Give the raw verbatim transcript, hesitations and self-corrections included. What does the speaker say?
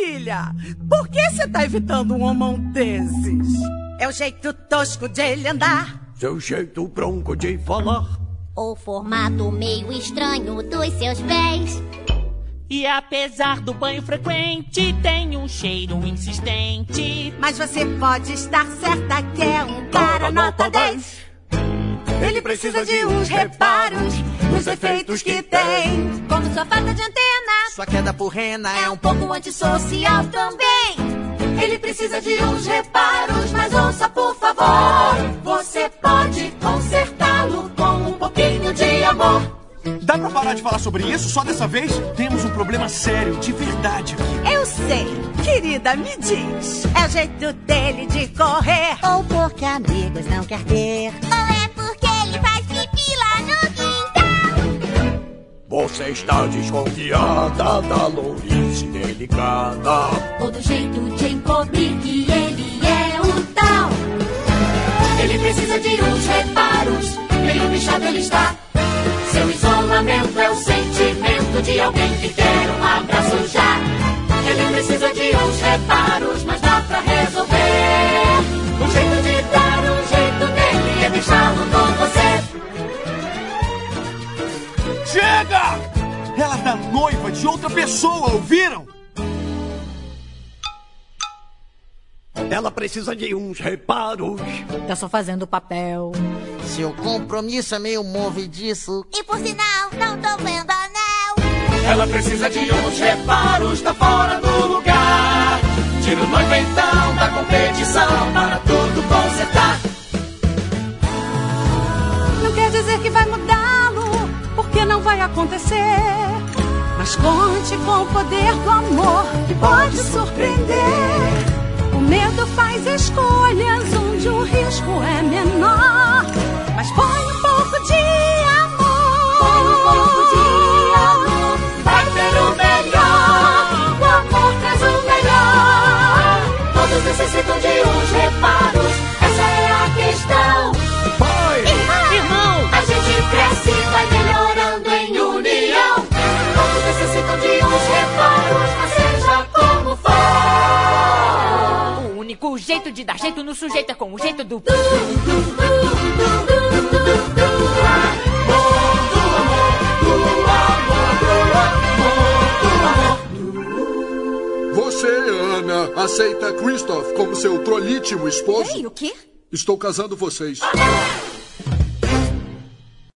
filha! Por que você tá evitando um homão desses? É o jeito tosco de ele andar, seu jeito bronco de falar, o formato meio estranho dos seus pés. E apesar do banho frequente, tem um cheiro insistente. Mas você pode estar certa que é um cara nota dez. Ele precisa de uns reparos nos defeitos que tem, como sua falta de antena, sua queda por rena é um pouco antissocial também. Ele precisa de uns reparos, mas ouça por favor, você pode consertá-lo com um pouquinho de amor. Dá pra parar de falar sobre isso só dessa vez? Temos um problema sério, de verdade. Eu sei. Querida, me diz. É o jeito dele de correr, ou porque amigos não quer ter, ou é porque ele faz pipi lá no quintal. Você está desconfiada da lourice delicada, ou do jeito de encobrir que ele é o tal. Ele precisa de uns reparos, meio bichado ele está. Seu isolamento é o sentimento de alguém que quer um abraço já. Ele precisa de uns reparos, mas dá pra resolver. O jeito de dar um jeito nele é deixá-lo com você. Chega! Ela tá noiva de outra pessoa, ouviram? Ela precisa de uns reparos. Tá só fazendo o papel. Seu compromisso é meio movediço. E por sinal, não tô vendo anel. Ela precisa de uns reparos, tá fora do lugar. Tira o noivo então da competição para tudo consertar. Não quer dizer que vai mudá-lo, porque não vai acontecer. Mas conte com o poder do amor, que pode surpreender. O medo faz escolhas onde o risco é menor. Mas põe um pouco de amor. Põe um pouco de amor, vai ter o melhor. O amor traz o melhor. Todos necessitam de uns reparos, essa é a questão. Pai! Irmão! Irmão! A gente cresce e vai melhorando em união. Todos necessitam de uns reparos, mas seja como for. O único jeito de dar jeito no sujeito é com o jeito do... Você, Ana, aceita Christoph como seu prolítimo esposo? Ei, o quê? Estou casando vocês.